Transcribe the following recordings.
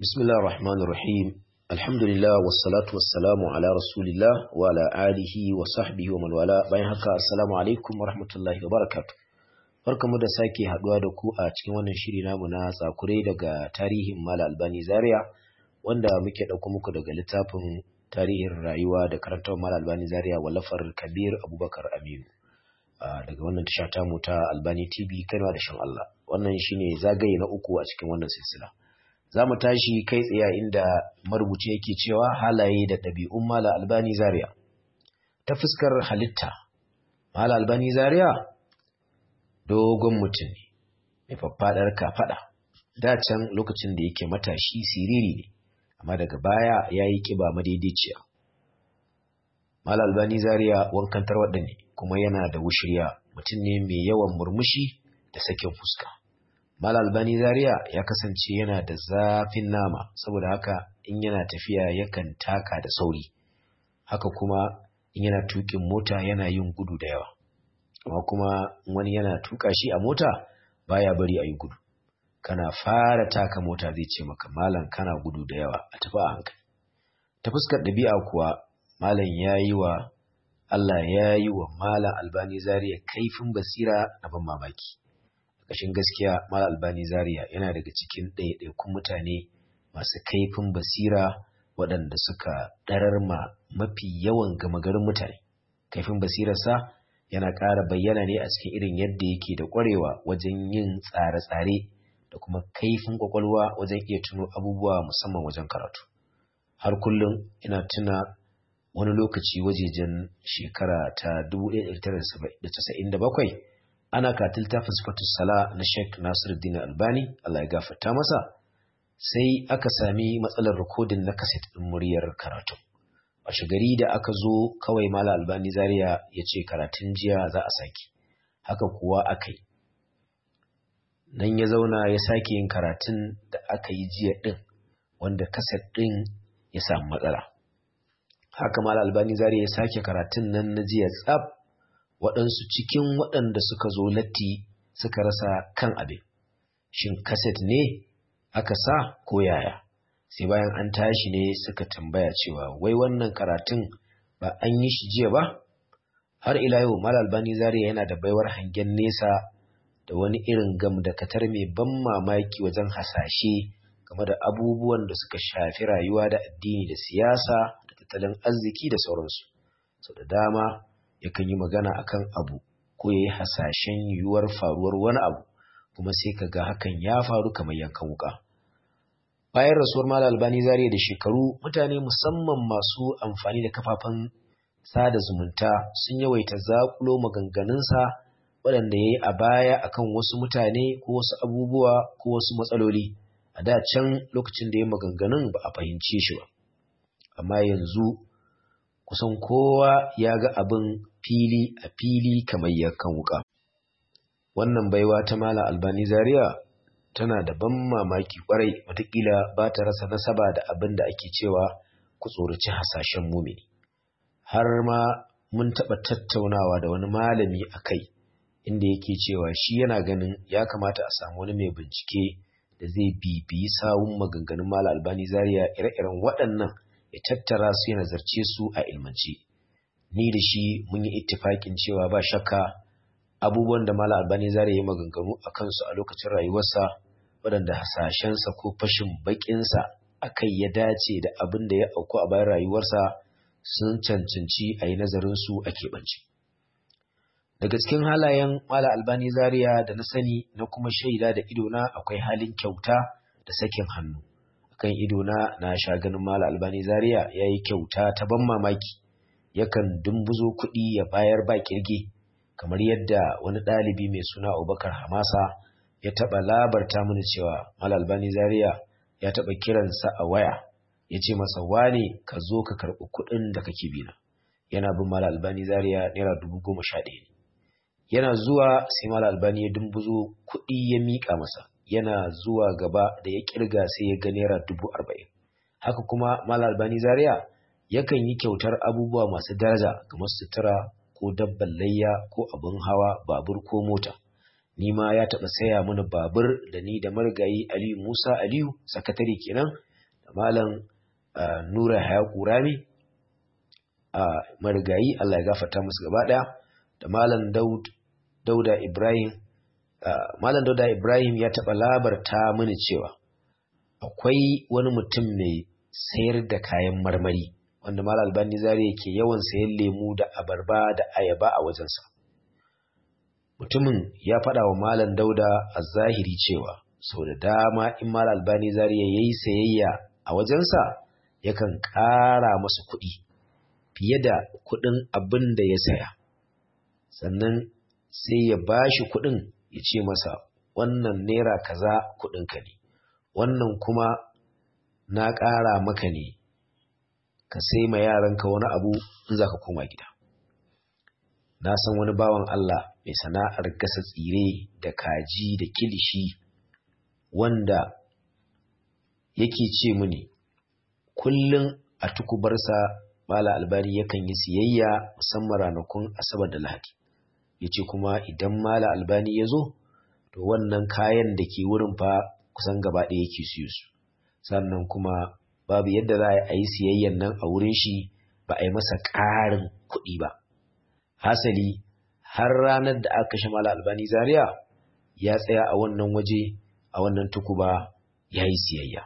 بسم الله الرحمن الرحيم الحمد لله والصلاة والسلام على رسول الله وعلى آله وصحبه ومن والاه bayan haka assalamu alaikum warahmatullahi wabarakatuh barkamu da sake haduwa da ku a cikin wannan shiri namu na tsakure daga tarihin Malam Albani Zaria wanda muke dauko muku daga littafin tarihin rayuwa da karantawa Malam Albani Zaria wallafar Kabir Abubakar Aminu daga wannan tasha ta mu ta Albani TV Kano da shan Allah wannan shine zagaye na uku a cikin wannan silsila. Za mu tashi kai tsaye inda marubuci yake cewa halaye da ɗabi'un Malam Albani Zaria. Ta fuskar halitta, Malam Albani Zaria dogon mutum ne, mai faffaɗar kafaɗa. Da can lokacin da yake matashi siriri ne, amma daga baya ya yi ƙiba madaidaiciya. Malam Albani Zaria wankan tarwaɗa ne, kuma yana da wushirya, mutum ne mai yawan murmushi da sakin fuska. Malam Albani Zaria ya kasance yana da zafin nama saboda haka in yana tafiya yakan taka da sauri haka kuma in yana tukin mota yana yin gudu da yawa amma kuma wani yana tuka shi a mota baya bari a yi gudu kana fara taka mota zai ce maka malam kana gudu da yawa a tafi a hankali. Ta fuskar ɗabi'a kuwa malam Allah ya yi wa Malam Albani Zaria kaifin basira na ban mamaki. Kashin gaskiya Malam Albani Zaria yana daga cikin ɗaiɗaikun mutane masu kaifin basira waɗanda suka ɗarar mafi yawan gama garin mutane. Kaifin basirarsa yana ƙara bayyana ne a cikin irin yadda yake da ƙwarewa wajen yin tsare-tsare da kuma kaifin ƙwaƙwalwa wajen iya tuno abubuwa musamman wajen karatu. Har kullum ina tuna wani lokaci wajejen shekara ta 1997 ana katil ta fasfatu sala na Sheikh Nasiruddin Albani Allah ya gafarta masa sai aka sami matsalar rikodin na kaset ɗin muryar karatu. A shigari da aka zo kawai Malam Albani Zaria ya ce karatun jiya za a sake. Haka kuwa aka yi. Nan ya zauna ya sake yin karatun da aka yi jiya ɗin wanda kaset ɗin ya samu matsala. Haka Malam Albani Zaria ya sake karatun nan na jiya tsab. Waɗansu cikin waɗanda suka zo latti suka rasa kan abin. Shin kaset ne aka sa ko yaya? Sai bayan an tashi ne suka tambaya cewa wai wannan karatun ba an yi shi jiya ba? Har ila yau Malam Albani Zaria yana da baiwar hangen nesa da wani irin gamdakatar mai ban mamaki wajen hasashe game da abubuwan da suka shafi rayuwa da addini da siyasa da tattalin arziki da sauransu. Sau da dama yakan yi magana akan abu ko ya yi hasashen yiwuwar faruwar wani abu kuma sai ka ga hakan ya faru kamar yankan wuka. Bayan rasuwar Malam Albani Zaria da shekaru mutane musamman masu amfani da kafafen sada zumunta sun yawaita zakulo maganganunsa waɗanda ya yi a baya akan wasu mutane ko wasu abubuwa ko wasu matsaloli. A da can lokacin da ya maganganun ba a fahimce shi ba. Amma yanzu kusan kowa ya ga abin fili a fili kamar yankan wuka. Wannan baiwa ta Malam Albani Zaria tana da ban mamaki kwarai, wataƙila ba ta rasa nasaba da abin da ake cewa ku tsoraci hasashen mumini. Har ma mun taɓa tattaunawa da wani malami a kai, inda yake cewa shi yana ganin ya kamata a samu wani mai bincike da zai bibiyi sawun maganganun Malam Albani Zaria ire-iren waɗannan ya tattara su ya nazarce su a ilmance. Ni da shi mun yi ittifakin cewa ba shakka abubuwan da Malam Albani Zaria ya maganganu a kansu a lokacin rayuwarsa waɗanda hasashensa ko fashin baƙinsa akai ya dace da abin da ya auku a bayan rayuwarsa sun cancanci a yi nazarin su a keɓance. Daga cikin halayen Malam Albani Zaria da na sani na kuma shaida da idona akwai halin kyauta da sakin hannu. Kan idona na sha ganin Malam Albani Zaria ya yi kyauta ta ban mamaki. Yakan dumbuzo kuɗi ya bayar ba kirge kamar yadda wani ɗalibi mai suna Abubakar Hamasa ya taɓa labarta mini cewa Malam Albani Zaria ya taɓa kiransa a waya ya ce masa wane ka zo ka karɓi kuɗin da kake bina. Yana bin Malam Albani Zaria naira 11,000. Yana zuwa sai Malam Albani ya dumbuzo kuɗi ya miƙa masa. Yana zuwa gaba da ya kirga sai ya ga naira 40,000. Haka kuma Malam Albani Zaria yakan yi kyautar abubuwa masu daraja kamar sutura ko dabban layya ko abin hawa babur ko mota. Ni ma ya taɓa saya mini babur da ni da marigayi Aliyu Musa Aliyu sakatare kenan malam Nura Haya Kurami marigayi Allah ya gafarta musu gaba daya, da malam Dauda Ibrahim. Malam Dauda Ibrahim ya taɓa labarta mini cewa akwai wani mutum mai sayar da kayan marmari wanda Malam Albani Zaria yake yawan sayan lemu da abarba da ayaba a wajensa. Mutumin ya faɗa wa Malam Dauda a zahiri cewa sau da dama in Malam Albani Zaria ya yi sayayya a wajensa yakan ƙara masa kuɗi fiye da kuɗin abin da ya saya, sannan sai ya ba shi kuɗin ya ce masa wannan naira kaza kuɗinka ne, wannan kuma na ƙara maka ne ka sai ma yaranka wani abu in za ka koma gida. Na san wani bawan Allah mai sana'ar gasa tsire da kaji da kilishi wanda yake ce mini kullum a tukubarsa Malam Albani yakan yi siyayya musamman ranakun Asabar da Lahadi. Yace kuma idan Malam Albani ya zo, to wannan kayan da ke wurin fa kusan gaba ɗaya yake siyo su. Sannan kuma babu yadda za a yi siyayyan nan a wurin shi ba a yi masa ƙarin kuɗi ba. Hasali har ranar da aka kashe Malam Albani Zaria ya tsaya a wannan waje, a wannan tukuba ya yi siyayya.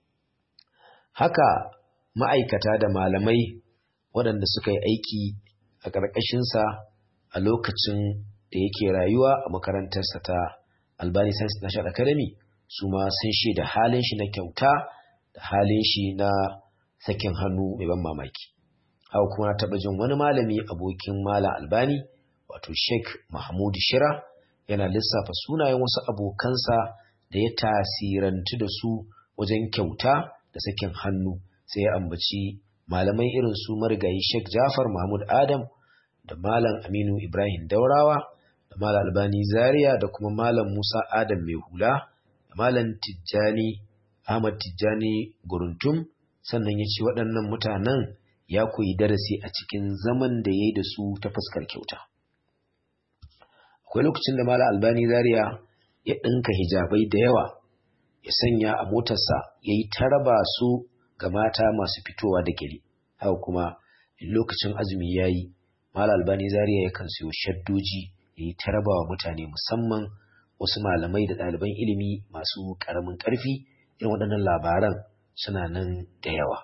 Haka ma'aikata da malamai waɗanda suka yi aiki a ƙarƙashinsa a lokacin da yake rayuwa a makarantarsa ta Albani Science National Academy su ma sun shaida halin shi na kyauta da halin shi na sakin hannu mai ban mamaki. Haka kuma na taɓa jin wani malami abokin Malam Albani wato Sheikh Mahmud Shira yana lissafa sunayen wasu abokansa da ya tasirantu da su wajen kyauta da sakin hannu, sai ya ambaci malamai irin su marigayi Sheikh Jafar Mahmud Adam da Malam Aminu Ibrahim Daurawa da Malam Albani Zaria da kuma Malam Musa Adam Mai Hula da Malam Tijjani Ahmad Tijjani Guruntum. Sannan ya ce waɗannan mutanen ya koyi darasi a cikin zaman da ya yi da su ta fuskar kyauta. Akwai lokacin da Malam Albani Zaria ya ɗinka hijabai da yawa ya sanya a motarsa ya yi ta raba su ga mata masu fitowa da gele. Haka kuma in lokacin azumi ya yi, Malam Albani Zaria yakan siyo shaddoji ya yi ta raba wa mutane, musamman wasu malamai da ɗaliban ilimi masu ƙaramin ƙarfi. Irin waɗannan labaran suna nan da yawa.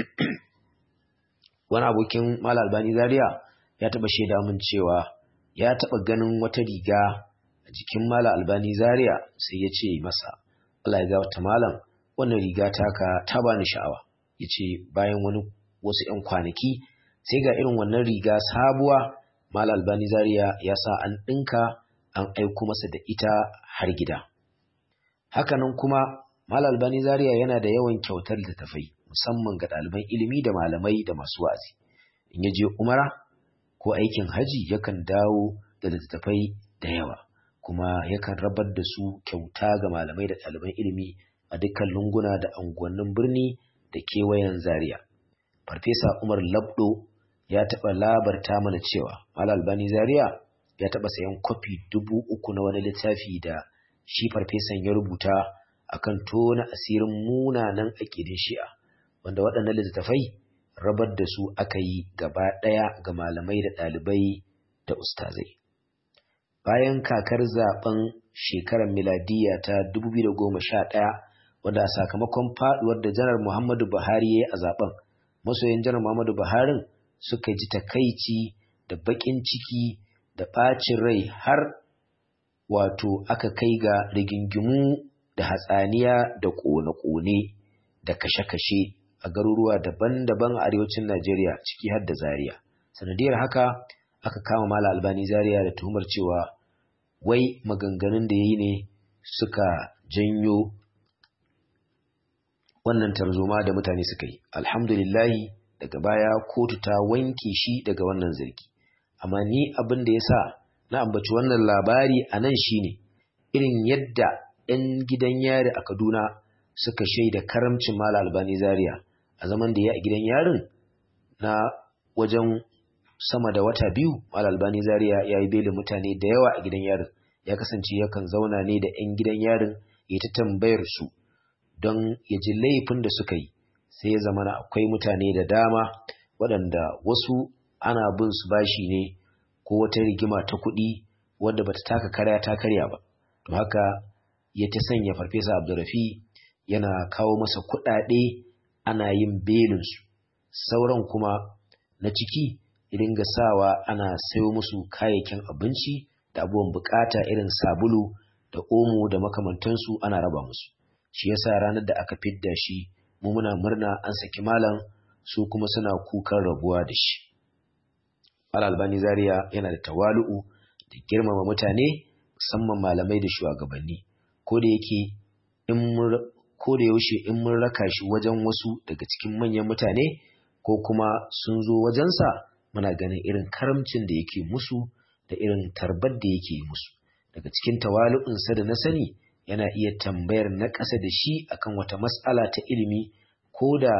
Wani abokin Malam Albani Zaria ya taɓa shaida min cewa ya taɓa ganin wata riga a jikin Malam Albani Zaria sai ya ce masa, Allah ya gafarta malam, wannan riga taka ta bani sha'awa. Ya ce bayan wasu 'yan kwanaki sai ga irin wannan riga sabuwa Malam Albani Zaria ya sa an ɗinka an aiko masa da ita har gida. Hakanan kuma Malam Albani Zaria yana da yawan kyautar littattafai musamman ga ɗaliban ilimi da malamai da masu wa'azi. In ya je umara ko aikin haji yakan dawo da littattafai da yawa, kuma yakan rabar da su kyauta ga malamai da ɗaliban ilimi a dukkan lunguna da unguwannin birni da kewayen Zaria. Farfesa Umar Labdo ya taɓa labarta mana cewa Malam Albani Zaria ya taɓa sayan kwafi 3,000 na wani littafi da shi farfesan ya rubuta akan tona asirin munanan aƙidin Shi'a, wanda waɗannan littattafai rabar da su aka yi gaba ɗaya ga malamai da ɗalibai da ustazai. Bayan kakar zaben shekarar miladiya ta 2011, wanda sakamakon faduwar da Janar Muhammadu Buhari ya yi a zaben, masoyan Janar Muhammadu Buhari suka ji takaici da baƙin ciki da ɓacin rai har wato aka kai ga rigingimu da hatsaniya da ƙone-ƙone da kashe-kashe a garuruwa daban-daban a arewacin Najeriya ciki har da Zaria. Sanadiyar haka aka kama Malam Albani Zaria da tuhumar cewa wai maganganun da yayi ne suka janyo wannan tarzoma da mutane suka yi. Alhamdulillah daga baya kotu ta wanke shi daga wannan zargi. Amma ni abin da yasa na ambaci wannan labari anan shine irin yadda 'yan gidan yari a Kaduna suka shaida karamcin Malam Albani Zaria a zaman da ya a gidan yarin na wajen sama da wata 2. Malam Albani Zaria ya yi belin mutane da yawa a gidan yarin. Ya kasance yakan zauna ne da 'yan gidan yarin ya ta tambayar su don ya ji laifin da suka yi sai ya zama akwai mutane da dama waɗanda wasu ana bin su bashi ne ko wata rigima ta kuɗi wadda bata taka karya ta karya ba. To haka ya ta sanya Farfesa Abdurrafi yana kawo masa kuɗaɗe ana yin belinsu, sauran kuma na ciki idan ga sawa ana sayo musu kayayyakin abinci da abubuwan bukata irin sabulu da omo da makamantansu ana raba musu. Shi yasa ranar da aka fidda shi mu muna murna an saki malam, su kuma suna kukan rabuwa da shi. Malam Albani Zaria yana da tawalu'u da girmama mutane, musamman malamai da shugabanni. Ko da yaushe in mun raka shi wajen wasu daga cikin manyan mutane ko kuma sun zo wajensa, muna ganin irin karamcin da yake musu da irin tarbar da yake musu. Daga cikin tawalu'unsa da na sani, yana iya tambayar na ƙasa da shi akan wata mas'ala ta ilimi, ko da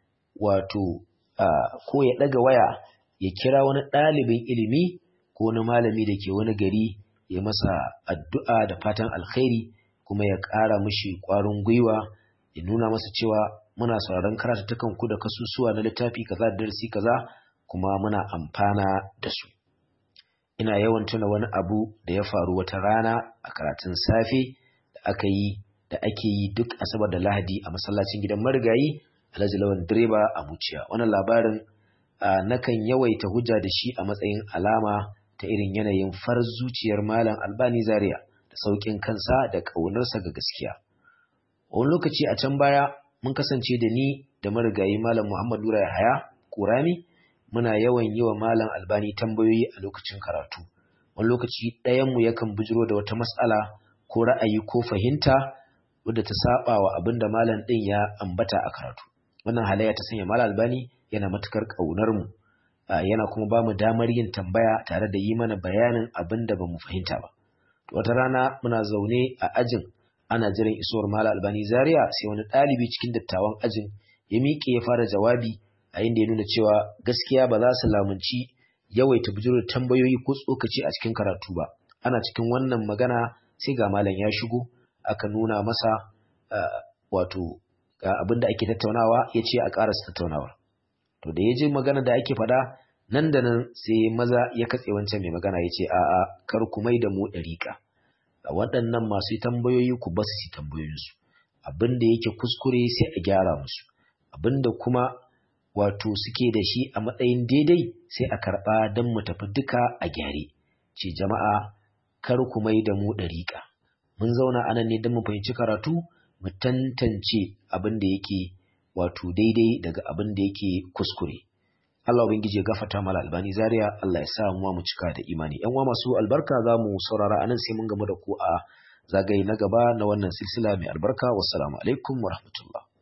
ko ya ɗaga waya ya kira wani ɗalibin ilimi ko wani malami da ke wani gari ya masa addu'a da fatan alkhairi, kuma ya ƙara mishi ƙwarin gwiwa, ya nuna masa cewa muna sauraron karatuttukan ku da kasusuwa na littafi kaza da darasi kaza, kuma muna amfana da su. Ina yawan tuna wani abu da ya faru wata rana a karatun safe da ake yi duk Asabar da Lahadi a masallacin gidan marigayi Alhaji Lawan Direba a Muciya. Wannan labarin nakan yawaita hujja da shi a matsayin alama ta irin yanayin farar zuciyar Malam Albani Zaria da sauƙin kansa da ƙaunarsa ga gaskiya. Wani lokaci a can baya mun kasance da ni da marigayi Malam Muhammad Nura Yahaya Kurami muna yawan yi wa Malam Albani tambayoyi a lokacin karatu. Wani lokaci ɗayanmu yakan bujiro da wata mas'ala ko ra'ayi ko fahimta wadda ta saba wa abin da malam ɗin ya ambata a karatu. Wannan halayya ta sanya Malam Albani yana matukar ƙaunar mu, yana kuma ba mu damar yin tambaya tare da yi mana bayanin abin da ba mu fahimta ba. Wata rana muna zaune a ajin ana jiran isowar Malam Albani Zaria, sai wani ɗalibi cikin dattawan ajin ya miƙe ya fara jawabi a inda ya nuna cewa gaskiya ba za su lamunci yawaita bujiro da tambayoyi ko tsokaci a cikin karatu ba. Ana cikin wannan magana sai ga malam ya shigo, aka nuna masa ga abin da ake tattaunawa, ya ce a ƙarasa tattaunawar. To da ya ji magana da ake faɗa, nan da nan sai maza ya katse wancan mai magana, ya ce a'a, kar ku mai da mu ɗariƙa. Waɗannan masu tambayoyi ku basu su tambayoyinsu. Abin da yake kuskure sai a gyara musu. Abin da kuma suke da shi a matsayin daidai sai a karɓa don mu tafi duka a gyare. Ce jama'a, kar ku mai da mu ɗariƙa. Mun zauna anan ne don mu fahimci karatu, mu tantance abin da yake daidai daga abin da yake kuskure. Allah ubangiji ya gafarta Malam Albani Zaria, Allah ya sa mu cika da imani. Yan uwa masu albarka, za mu saurara anan sai mun gamu da ku a zagaye na gaba na wannan silsila mai albarka. Wassalamu alaikum wa rahmatullah.